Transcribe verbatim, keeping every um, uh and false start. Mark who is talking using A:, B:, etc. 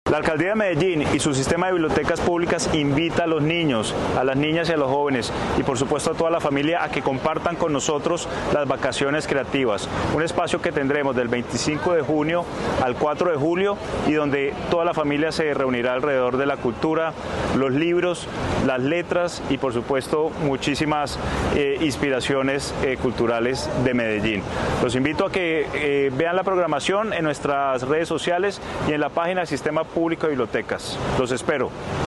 A: La Alcaldía de Medellín y su sistema de bibliotecas públicas invita a los niños, a las niñas y a los jóvenes y por supuesto a toda la familia a que compartan con nosotros las vacaciones creativas, un espacio que tendremos del veinticinco de junio al cuatro de julio y donde toda la familia se reunirá alrededor de la cultura, los libros, las letras y por supuesto muchísimas eh, inspiraciones eh, culturales de Medellín. Los invito a que eh, vean la programación en nuestras redes sociales y en la página del Sistema Público de Bibliotecas. Los espero.